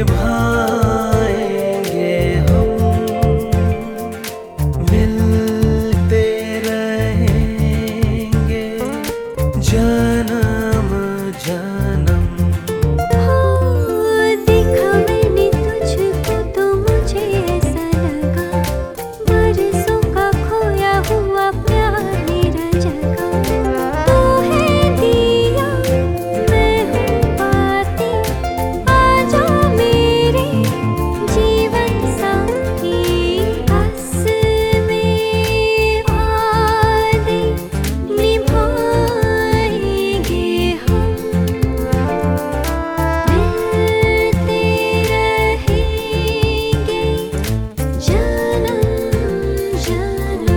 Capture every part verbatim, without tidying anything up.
निभाएंगे हम, मिलते रहेंगे जन्म जन्म। हो देखा मैंने तुझको तो मुझे ऐसा लगा, बरसों का खोया हुआ प्यार मेरा जगा। तू है दिया मैं हूँ बाती, आजा मेरे जीवन साथी। बस में वादे निभाएंगे हम, मिलते रहेंगे जन्म जन्म।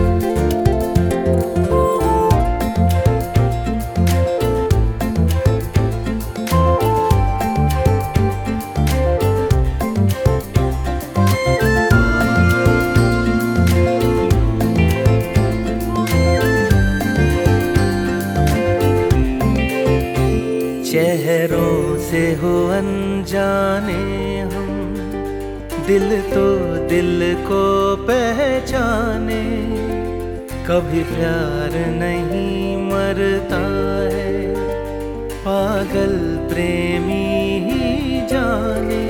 चेहरों से हो अनजाने हम, दिल तो दिल को पहचाने। कभी प्यार नहीं मरता है, पागल प्रेमी ही जाने।